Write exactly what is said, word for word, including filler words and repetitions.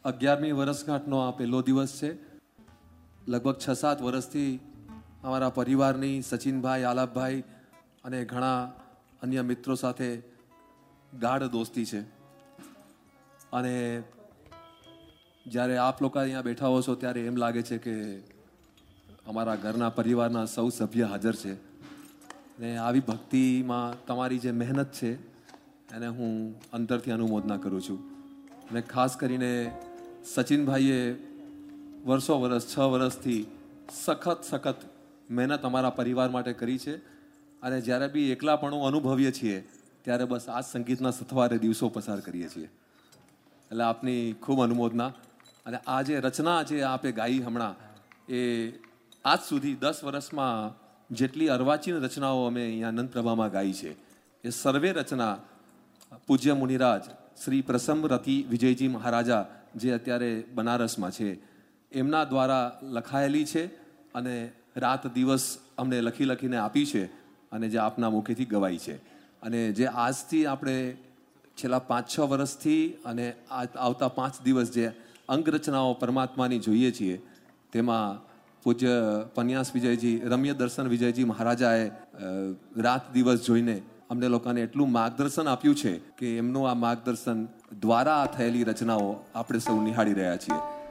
અગિયારમી વર્ષગાંઠનો આ પહેલો દિવસ છે. લગભગ છ સાત વર્ષથી અમારા પરિવારની સચિનભાઈ, આલાપભાઈ અને ઘણા અન્ય મિત્રો સાથે ગાઢ દોસ્તી છે. અને જ્યારે આપ લોકો અહીંયા બેઠા હો છો ત્યારે એમ લાગે છે કે અમારા ઘરના પરિવારના સૌ સભ્ય હાજર છે. ને આવી ભક્તિમાં તમારી જે મહેનત છે એને હું અંતરથી અનુમોદના કરું છું. અને ખાસ કરીને સચિનભાઈએ વર્ષો વર્ષ છ વર્ષથી સખત સખત મહેનત અમારા પરિવાર માટે કરી છે. અને જ્યારે બી એકલાપણું અનુભવીએ છીએ ત્યારે બસ આ સંગીતના સથવારે દિવસો પસાર કરીએ છીએ. એટલે આપની ખૂબ અનુમોદના. અને આ જે રચના જે આપે ગાઈ હમણાં, એ આજ સુધી દસ વર્ષમાં જેટલી અર્વાચીન રચનાઓ અમે અહીંયા આનંદપ્રભામાં ગાઈ છે એ સર્વે રચના પૂજ્ય મુનિરાજ શ્રી પ્રસન્ન રતિ વિજયજી મહારાજા જે અત્યારે બનારસમાં છે એમના દ્વારા લખાયેલી છે અને રાત દિવસ અમને લખી લખીને આપી છે અને જે આપના મુખેથી ગવાઈ છે. અને જે આજથી આપણે છેલ્લા પાંચ છ વર્ષથી અને આવતા પાંચ દિવસ જે અંગરચનાઓ પરમાત્માની જોઈએ છીએ તેમાં પૂજ્ય પન્યાસ વિજયજી, રમ્ય દર્શન વિજયજી મહારાજાએ રાત દિવસ જોઈને અમને લોકોને એટલું માર્ગદર્શન આપ્યું છે કે એમનું આ માર્ગદર્શન દ્વારા થયેલી રચનાઓ આપણે સૌ નિહાળી રહ્યા છીએ.